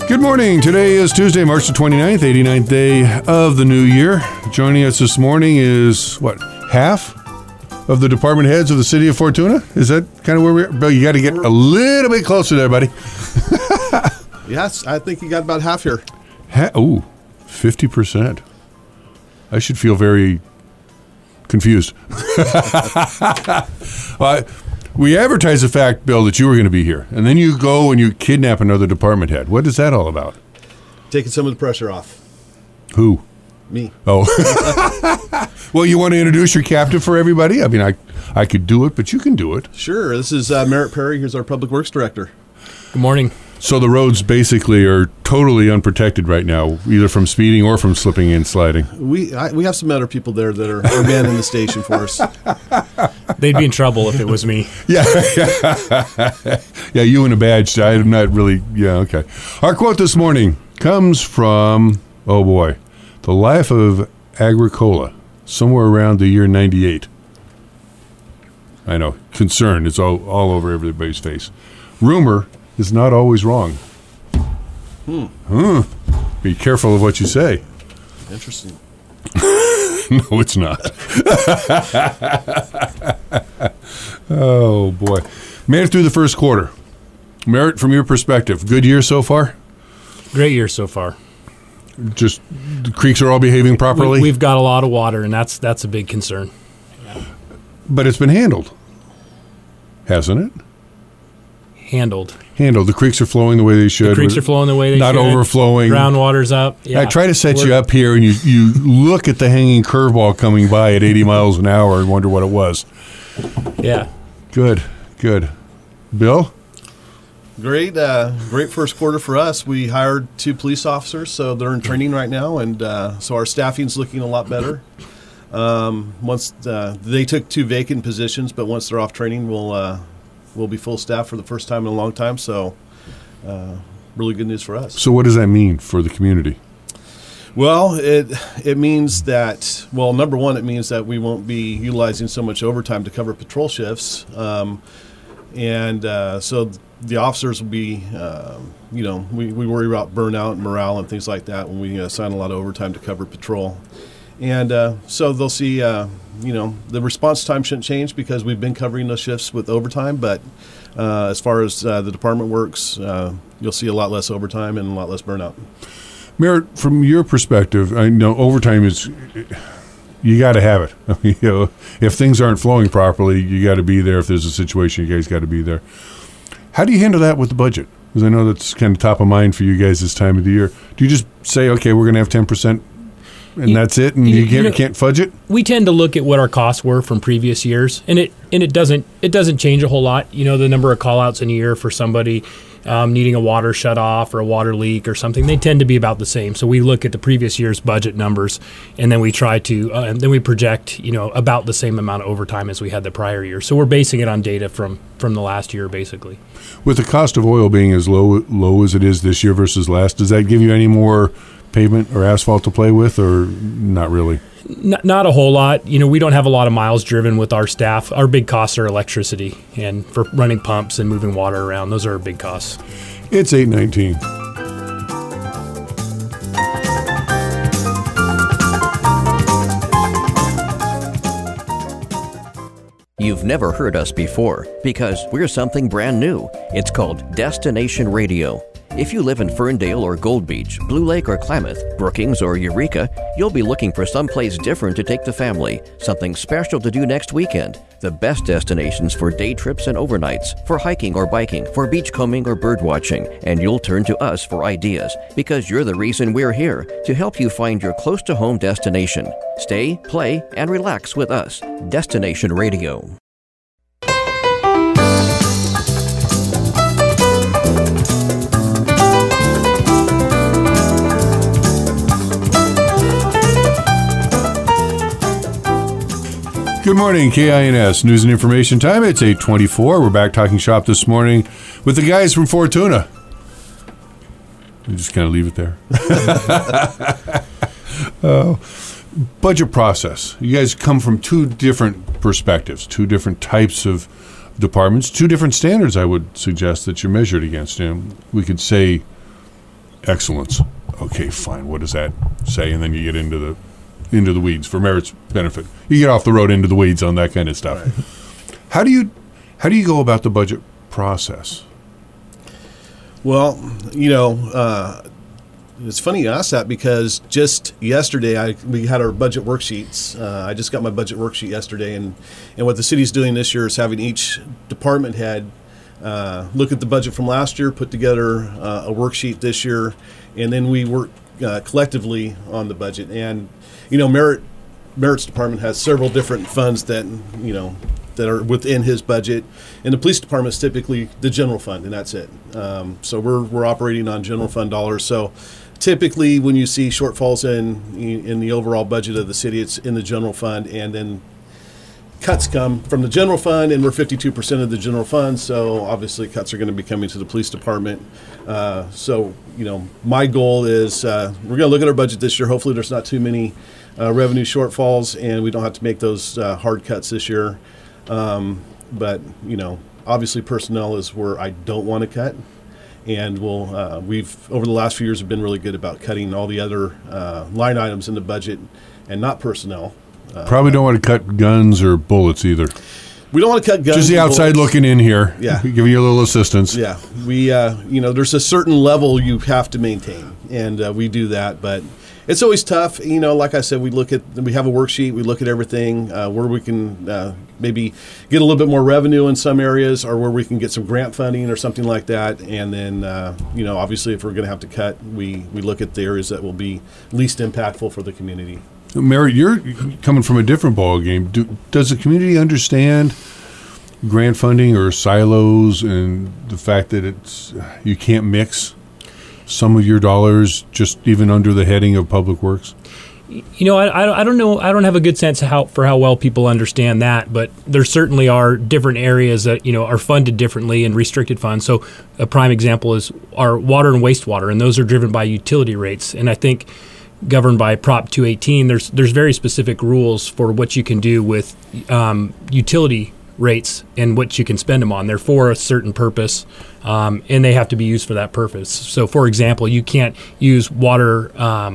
Good morning. Today is Tuesday, March the 29th, 89th day of the new year. Joining us this morning is, half of the department heads of the city of Fortuna? Is that kind of where we're... Bill, you got to get a little bit closer there, buddy. Yes, I think you got about half here. 50%. I should feel very confused. We advertised the fact, Bill, that you were going to be here, and then you go and you kidnap another department head. What is that all about? Taking some of the pressure off. Who? Me. Oh. Well, you want to introduce your captive for everybody? I mean, I could do it, but you can do it. Sure. This is Merritt Perry. Here's our Public Works Director. Good morning. So the roads basically are totally unprotected right now, either from speeding or from slipping and sliding. We have some other people there that are manning the station for us. They'd be in trouble if it was me. Yeah, you and a badge. I'm not really, okay. Our quote this morning comes from, The Life of Agricola, somewhere around the year 98. I know, concern is all over everybody's face. Rumor is not always wrong. Be careful of what you say. Interesting. No, it's not. Oh, boy. Made it through the first quarter. Merritt, from your perspective, good year so far? Great year so far. Just the creeks are all behaving properly? We've got a lot of water, and that's a big concern. But it's been handled, hasn't it? Handled. The creeks are flowing the way they should. The creeks are flowing the way they should. Not overflowing. Groundwater's up. Yeah. I try to set you up here, and you look at the hanging curveball coming by at 80 miles an hour and wonder what it was. Yeah. Good. Bill? Great first quarter for us. We hired 2 police officers, so they're in training right now, and so our staffing's looking a lot better. Once they took 2 vacant positions, but once they're off training, we'll be full staff for the first time in a long time, so really good news for us. So what does that mean for the community? Well, it means that, number one, it means that we won't be utilizing so much overtime to cover patrol shifts. So the officers will be, we worry about burnout and morale and things like that when we assign a lot of overtime to cover patrol. And so they'll see, the response time shouldn't change because we've been covering those shifts with overtime. But as far as the department works, you'll see a lot less overtime and a lot less burnout. Merritt, from your perspective, I know overtime is, you got to have it. I mean, if things aren't flowing properly, you got to be there. If there's a situation, you guys got to be there. How do you handle that with the budget? Because I know that's kind of top of mind for you guys this time of the year. Do you just say, okay, we're going to have 10%? And that's it, and you can't fudge it? We tend to look at what our costs were from previous years, and it doesn't change a whole lot. The number of call-outs in a year for somebody needing a water shut-off or a water leak or something, they tend to be about the same. So we look at the previous year's budget numbers, and then we try to, and then we project, about the same amount of overtime as we had the prior year. So we're basing it on data from the last year, basically. With the cost of oil being as low as it is this year versus last, does that give you any more pavement or asphalt to play with, or not really? Not a whole lot. We don't have a lot of miles driven with our staff. Our big costs are electricity and for running pumps and moving water around. Those are our big costs. It's 8:19. You've never heard us before because we're something brand new. It's called Destination Radio. If you live in Ferndale or Gold Beach, Blue Lake or Klamath, Brookings or Eureka, you'll be looking for someplace different to take the family, something special to do next weekend. The best destinations for day trips and overnights, for hiking or biking, for beachcombing or bird watching, and you'll turn to us for ideas because you're the reason we're here, to help you find your close-to-home destination. Stay, play, and relax with us. Destination Radio. Good morning, KINS News and Information Time. It's 8:24. We're back talking shop this morning with the guys from Fortuna. You just kind of leave it there. Budget process. You guys come from 2 different perspectives, 2 different types of departments, 2 different standards, I would suggest, that you're measured against. We could say excellence. Okay, fine. What does that say? And then you get into the weeds for Merit's benefit. You get off the road into the weeds on that kind of stuff. Right. How do you go about the budget process? Well, it's funny you ask that because just yesterday we had our budget worksheets. I just got my budget worksheet yesterday, and what the city's doing this year is having each department head look at the budget from last year, put together a worksheet this year, and then we work collectively on the budget. And Merit's department has several different funds that are within his budget, and the police department is typically the general fund, and that's it. So we're operating on general fund dollars. So typically, when you see shortfalls in the overall budget of the city, it's in the general fund, and then cuts come from the general fund, and we're 52% of the general fund. So obviously, cuts are going to be coming to the police department. So my goal is we're going to look at our budget this year. Hopefully, there's not too many revenue shortfalls, and we don't have to make those hard cuts this year. But obviously, personnel is where I don't want to cut. And we've over the last few years have been really good about cutting all the other line items in the budget, and not personnel. Probably don't want to cut guns or bullets either. We don't want to cut guns. Just the outside looking in here. Yeah, giving you a little assistance. Yeah, we there's a certain level you have to maintain, and we do that, but. It's always tough. Like I said, we have a worksheet. We look at everything where we can maybe get a little bit more revenue in some areas, or where we can get some grant funding or something like that. And then, obviously, if we're going to have to cut, we look at the areas that will be least impactful for the community. Merit, you're coming from a different ball game. Does the community understand grant funding or silos and the fact that you can't mix some of your dollars just even under the heading of public works? I don't know. I don't have a good sense for how well people understand that, but there certainly are different areas that are funded differently in restricted funds. So a prime example is our water and wastewater, and those are driven by utility rates. And I think governed by Prop 218, there's very specific rules for what you can do with utility rates and what you can spend them on. They're for a certain purpose, and they have to be used for that purpose. So, for example, you can't use water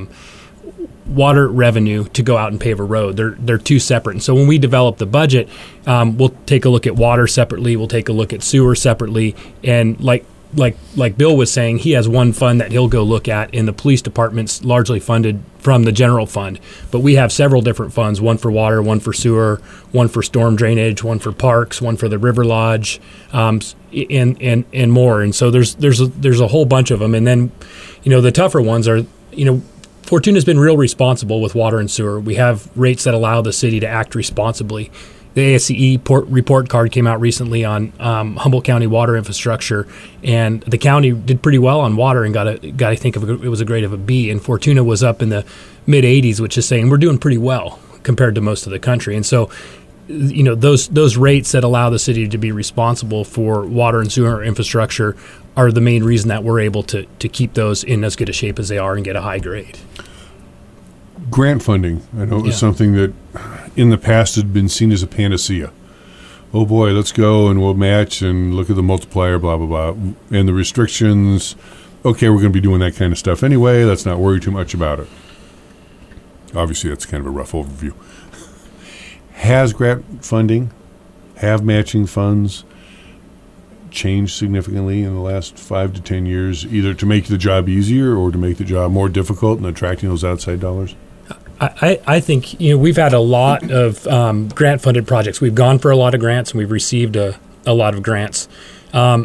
revenue to go out and pave a road. They're two separate. And so when we develop the budget, we'll take a look at water separately. We'll take a look at sewer separately. And like Bill was saying, he has one fund that he'll go look at, and the police department's largely funded from the general fund. But we have several different funds, one for water, one for sewer, one for storm drainage, one for parks, one for the River Lodge, and more. And so there's a whole bunch of them. And then, the tougher ones are, Fortuna's been real responsible with water and sewer. We have rates that allow the city to act responsibly. The ASCE report card came out recently on Humboldt County water infrastructure, and the county did pretty well on water and got I think it was a grade of a B, and Fortuna was up in the mid 80s, which is saying we're doing pretty well compared to most of the country. And so, those rates that allow the city to be responsible for water and sewer infrastructure are the main reason that we're able to keep those in as good a shape as they are and get a high grade. Grant funding, I know it was something that in the past had been seen as a panacea. Oh boy, let's go and we'll match and look at the multiplier, blah, blah, blah. And the restrictions, okay, we're going to be doing that kind of stuff anyway. Let's not worry too much about it. Obviously, that's kind of a rough overview. Has grant funding, have matching funds changed significantly in the last 5 to 10 years, either to make the job easier or to make the job more difficult in attracting those outside dollars? I think we've had a lot of grant-funded projects. We've gone for a lot of grants, and we've received a lot of grants. One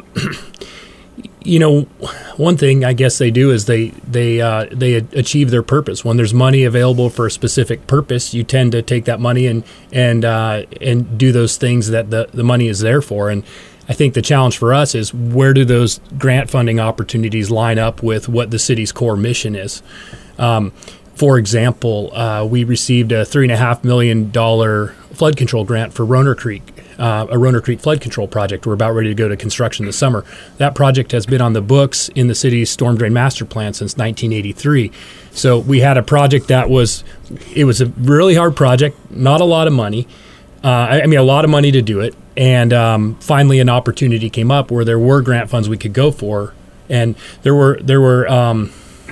thing I guess they do is they achieve their purpose. When there's money available for a specific purpose, you tend to take that money and do those things that the money is there for. And I think the challenge for us is, where do those grant funding opportunities line up with what the city's core mission is? For example, we received a $3.5 million flood control grant for Roner Creek, a Roner Creek flood control project. We're about ready to go to construction this summer. That project has been on the books in the city's storm drain master plan since 1983. So we had a project it was a really hard project, not a lot of money. A lot of money to do it. And finally an opportunity came up where there were grant funds we could go for. And there were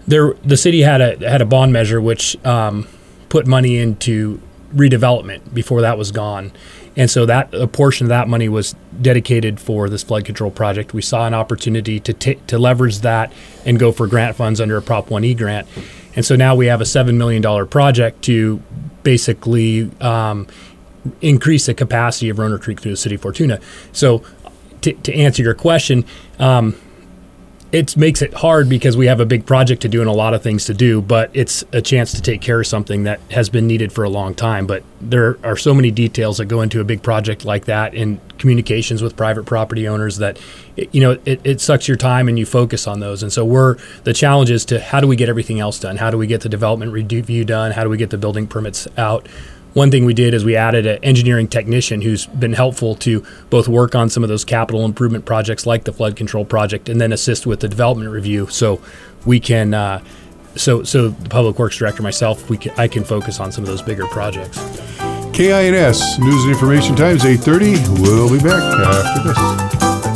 the city had a bond measure which put money into redevelopment before that was gone. And so that a portion of that money was dedicated for this flood control project. We saw an opportunity to leverage that and go for grant funds under a Prop 1E grant. And so now we have a $7 million project to basically increase the capacity of Roanoke Creek through the city of Fortuna. So to answer your question, it makes it hard because we have a big project to do and a lot of things to do, but it's a chance to take care of something that has been needed for a long time. But there are so many details that go into a big project like that, and communications with private property owners, that it sucks your time and you focus on those. And so the challenge is to how do we get everything else done? How do we get the development review done? How do we get the building permits out? One thing we did is we added an engineering technician who's been helpful to both work on some of those capital improvement projects like the flood control project, and then assist with the development review. So we can, so the public works director, myself, I can focus on some of those bigger projects. KINS News and Information Times 8:30. We'll be back after this.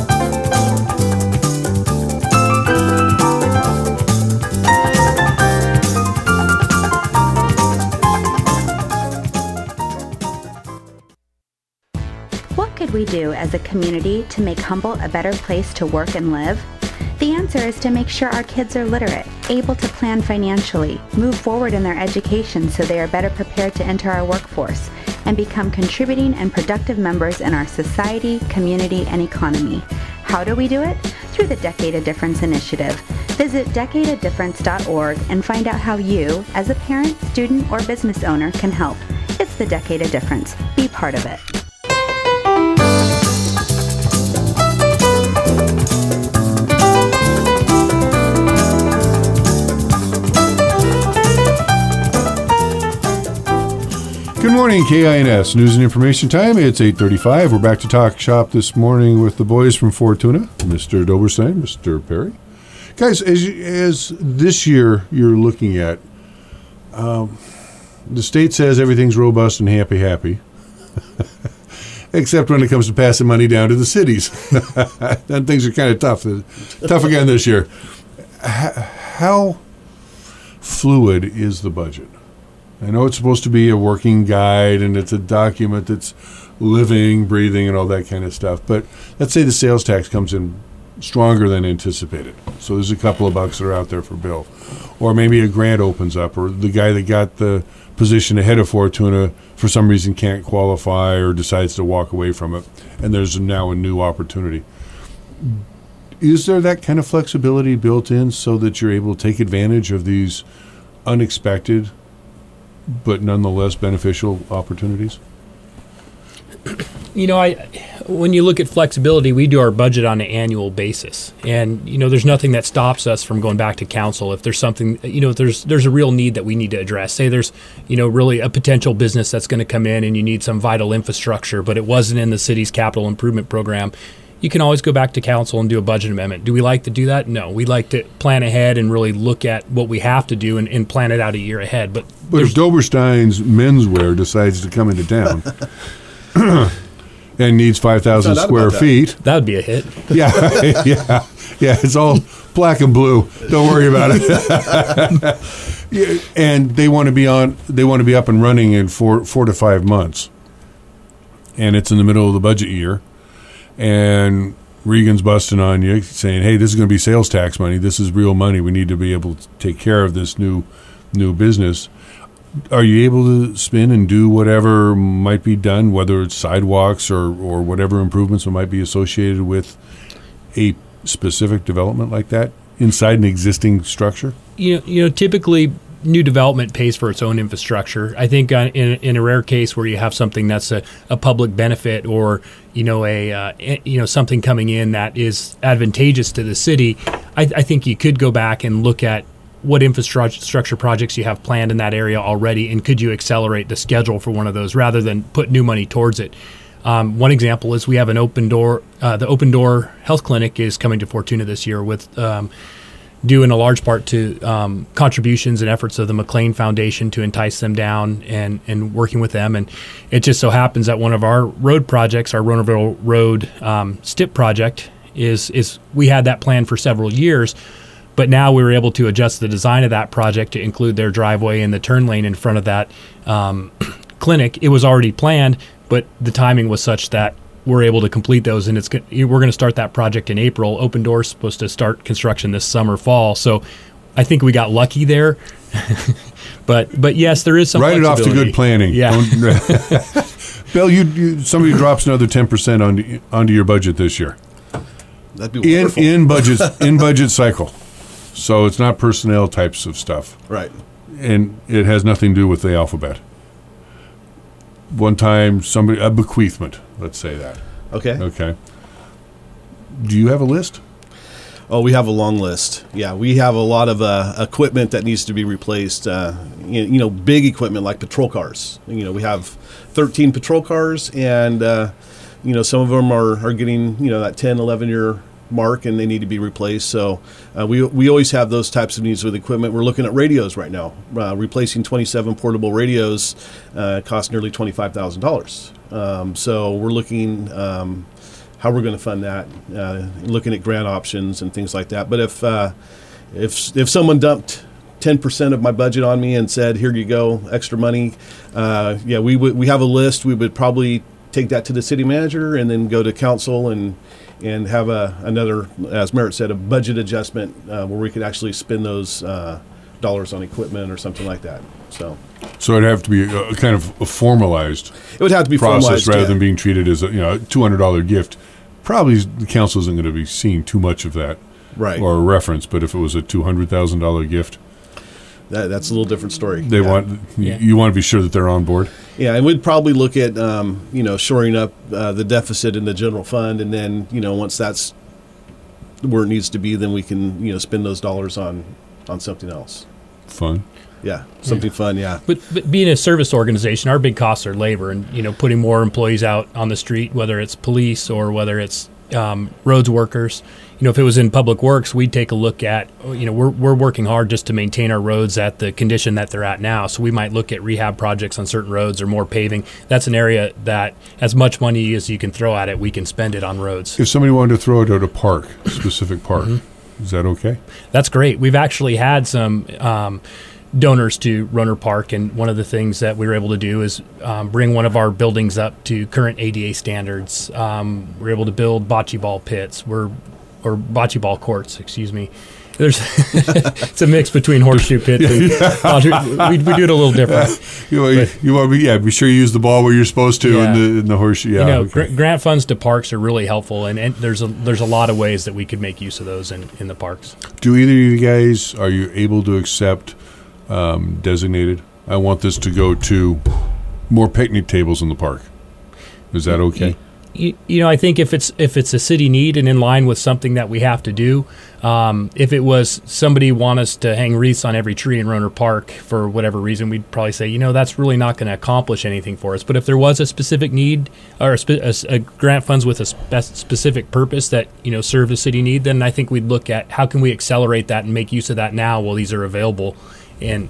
We do as a community to make Humboldt a better place to work and live? The answer is to make sure our kids are literate, able to plan financially, move forward in their education so they are better prepared to enter our workforce, and become contributing and productive members in our society, community, and economy. How do we do it? Through the Decade of Difference initiative. Visit decadeofdifference.org and find out how you, as a parent, student, or business owner, can help. It's the Decade of Difference. Be part of it. Good morning, KINS News and Information Time. It's 8:35. We're back to talk shop this morning with the boys from Fortuna, Mr. Doberstein, Mr. Perry. Guys, as this year you're looking at, the state says everything's robust and happy, except when it comes to passing money down to the cities. Then things are kind of tough again this year. How fluid is the budget? I know it's supposed to be a working guide and it's a document that's living, breathing, and all that kind of stuff. But let's say the sales tax comes in stronger than anticipated. So there's a couple of bucks that are out there for Bill. Or maybe a grant opens up, or the guy that got the position ahead of Fortuna for some reason can't qualify or decides to walk away from it, and there's now a new opportunity. Is there that kind of flexibility built in so that you're able to take advantage of these unexpected but nonetheless beneficial opportunities? When you look at flexibility, we do our budget on an annual basis, and there's nothing that stops us from going back to council if there's something, there's a real need that we need to address. Say there's really a potential business that's going to come in and you need some vital infrastructure, but it wasn't in the city's capital improvement program. You can always go back to council and do a budget amendment. Do we like to do that? No. We like to plan ahead and really look at what we have to do and plan it out a year ahead. But if Doberstein's menswear decides to come into town and needs 5,000 square feet, that would be a hit. Yeah, it's all black and blue. Don't worry about it. Yeah, and they want to be up and running in 4 to 5 months, and it's in the middle of the budget year. And Regan's busting on you, saying, hey, this is going to be sales tax money. This is real money. We need to be able to take care of this new business. Are you able to spin and do whatever might be done, whether it's sidewalks or whatever improvements that might be associated with a specific development like that inside an existing structure? Typically new development pays for its own infrastructure. I think in a rare case where you have something that's a public benefit or something coming in that is advantageous to the city, I think you could go back and look at what infrastructure projects you have planned in that area already, and could you accelerate the schedule for one of those rather than put new money towards it. One example is we have an open door. The Open Door Health Clinic is coming to Fortuna this year with due in a large part to contributions and efforts of the McLean Foundation to entice them down and working with them. And it just so happens that one of our road projects, our Roanoke Road STIP project, is we had that planned for several years, But now we were able to adjust the design of that project to include their driveway and the turn lane in front of that clinic. It was already planned, but the timing was such that we're able to complete those, and we're going to start that project in April. Open Door's supposed to start construction this summer, fall. So I think we got lucky there. but yes, there is some Write it off to flexibility. good planning. Yeah. Bill, somebody drops another 10% onto your budget this year. That'd be wonderful. in budget cycle. So it's not personnel types of stuff. Right. And it has nothing to do with the alphabet. One time, a bequeathment, let's say that. Okay. Okay. Do you have a list? Oh, we have a long list. Yeah, we have a lot of equipment that needs to be replaced. Big equipment like patrol cars. We have 13 patrol cars, and some of them are getting that 10, 11-year mark, and they need to be replaced. So we always have those types of needs with equipment. We're looking at radios right now. Replacing 27 portable radios costs nearly $25,000. So we're looking how we're going to fund that, looking at grant options and things like that. But if someone dumped 10% of my budget on me and said, "Here you go, extra money," we have a list. We would probably take that to the city manager and then go to council and have another, as Merritt said, a budget adjustment where we could actually spend those dollars on equipment or something like that. So it'd have to be a kind of a formalized. It would have to be process formalized, rather yeah. than being treated as a $200 gift. Probably the council isn't going to be seeing too much of that, Right. or a reference. But if it was a $200,000 gift, That's a little different story. you want to be sure that they're on board. Yeah, and we'd probably look at shoring up the deficit in the general fund, and then once that's where it needs to be, then we can spend those dollars on something else. Fun. Yeah, something fun. Yeah. But being a service organization, our big costs are labor, and putting more employees out on the street, whether it's police or whether it's roads workers. If it was in public works, we'd take a look at, we're working hard just to maintain our roads at the condition that they're at now. So we might look at rehab projects on certain roads or more paving. That's an area that as much money as you can throw at it, we can spend it on roads. If somebody wanted to throw it at a specific park, is that okay? That's great. We've actually had some donors to Roner Park, and one of the things that we were able to do is bring one of our buildings up to current ADA standards. We're able to build bocce ball pits, or bocce ball courts, excuse me. There's it's a mix between horseshoe pits and bocce. We do it a little different. You want to be sure you use the ball where you're supposed to in the horseshoe. Yeah, okay. Grant funds to parks are really helpful, and there's a lot of ways that we could make use of those in the parks. Do either of you guys, are you able to accept designated? I want this to go to more picnic tables in the park. Is that okay? I think if it's a city need and in line with something that we have to do, if it was somebody want us to hang wreaths on every tree in Roner Park for whatever reason, we'd probably say, that's really not going to accomplish anything for us. But if there was a specific need or a grant funds with a specific purpose that serve the city need, then I think we'd look at how can we accelerate that and make use of that now while these are available, and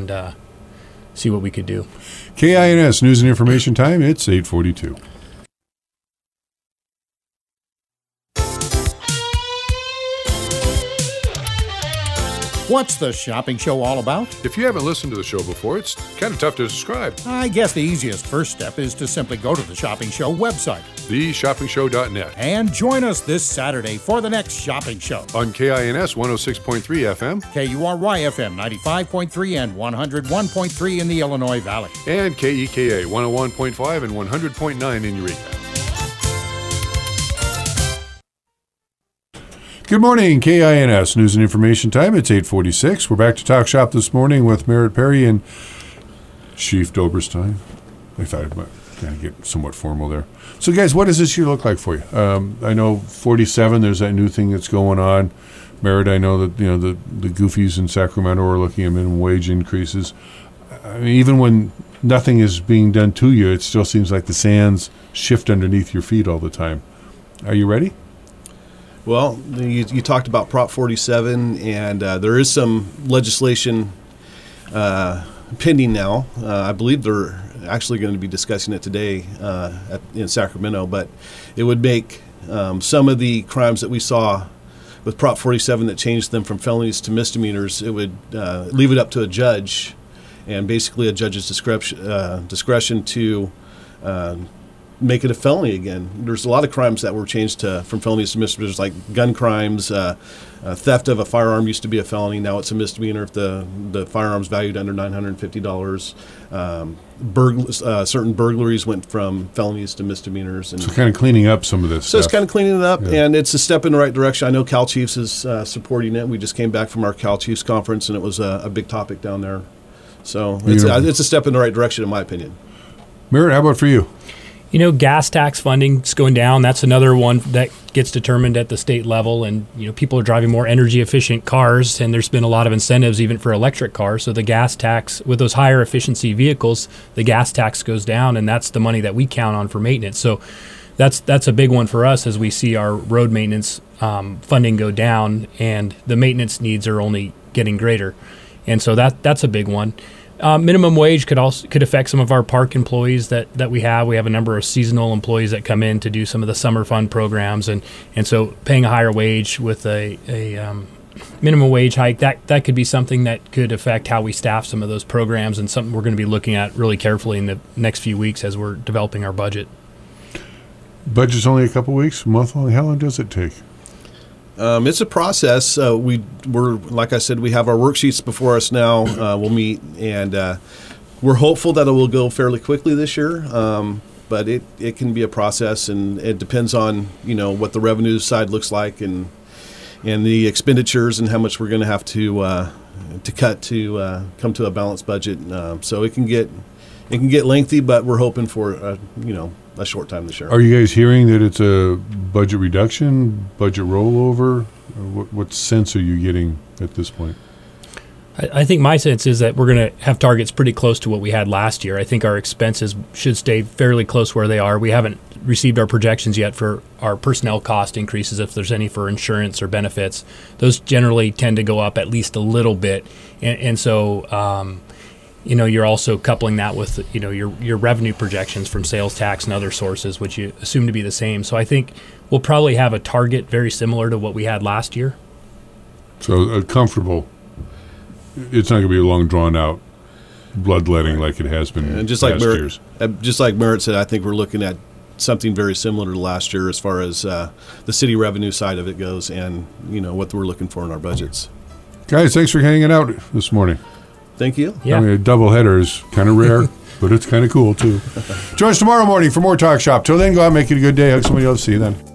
see what we could do. KINS News and Information Time. It's 8:42. What's the shopping show all about? If you haven't listened to the show before, it's kind of tough to describe. I guess the easiest first step is to simply go to the Shopping Show website. TheShoppingShow.net. And join us this Saturday for the next shopping show. On KINS 106.3 FM. KURY FM 95.3 and 101.3 in the Illinois Valley. And KEKA 101.5 and 100.9 in Eureka. Good morning, KINS News and Information Time. It's 8:46. We're back to Talk Shop this morning with Merritt Perry and Chief Doberstein. I thought I might kind of get somewhat formal there. So, guys, what does this year look like for you? I know 47, there's that new thing that's going on. Merritt, I know that the goofies in Sacramento are looking at minimum wage increases. I mean, even when nothing is being done to you, it still seems like the sands shift underneath your feet all the time. Are you ready? Well, you talked about Prop 47, and there is some legislation pending now. I believe they're actually going to be discussing it today in Sacramento, but it would make some of the crimes that we saw with Prop 47 that changed them from felonies to misdemeanors, it would leave it up to a judge, and basically a judge's discretion to make it a felony again. There's a lot of crimes that were changed from felonies to misdemeanors, like gun crimes. Theft of a firearm used to be a felony. Now it's a misdemeanor if the firearm's valued under $950. Certain burglaries went from felonies to misdemeanors. And So kind of cleaning up some of this so stuff. it's kind of cleaning it up, Yeah. and it's a step in the right direction. I know Cal Chiefs is supporting it. We just came back from our Cal Chiefs conference, and it was a big topic down there. So it's a step in the right direction, in my opinion. Merritt, how about for you? Gas tax funding's going down. That's another one that gets determined at the state level. And, people are driving more energy efficient cars, and there's been a lot of incentives even for electric cars. So the gas tax, with those higher efficiency vehicles, the gas tax goes down, and that's the money that we count on for maintenance. So that's a big one for us as we see our road maintenance funding go down, and the maintenance needs are only getting greater. And so that's a big one. Minimum wage could affect some of our park employees that we have. We have a number of seasonal employees that come in to do some of the summer fun programs, and so paying a higher wage with a minimum wage hike, that could be something that could affect how we staff some of those programs, and something we're going to be looking at really carefully in the next few weeks as we're developing our budget. Budget's only a couple weeks, a month long. How long does it take? It's a process. We're like I said, we have our worksheets before us now. We'll meet, and we're hopeful that it will go fairly quickly this year. But it can be a process, and it depends on what the revenue side looks like, and the expenditures, and how much we're going to have to cut to come to a balanced budget. So it can get lengthy, but we're hoping for a short time this year. Are you guys hearing that it's a budget reduction, budget rollover? What sense are you getting at this point? I think my sense is that we're going to have targets pretty close to what we had last year. I think our expenses should stay fairly close where they are. We haven't received our projections yet for our personnel cost increases, if there's any for insurance or benefits. Those generally tend to go up at least a little bit. And so you're also coupling that with your revenue projections from sales tax and other sources, which you assume to be the same. So I think we'll probably have a target very similar to what we had last year. So comfortable. It's not going to be a long, drawn-out bloodletting like it has been And just past like Merritt, years. just like Merritt said, I think we're looking at something very similar to last year as far as the city revenue side of it goes, and what we're looking for in our budgets. Guys, thanks for hanging out this morning. Thank you. Yeah. I mean, a double header is kind of rare, but it's kind of cool, too. Join us tomorrow morning for more Talk Shop. Till then, go out and make it a good day. Hug somebody else. See you then.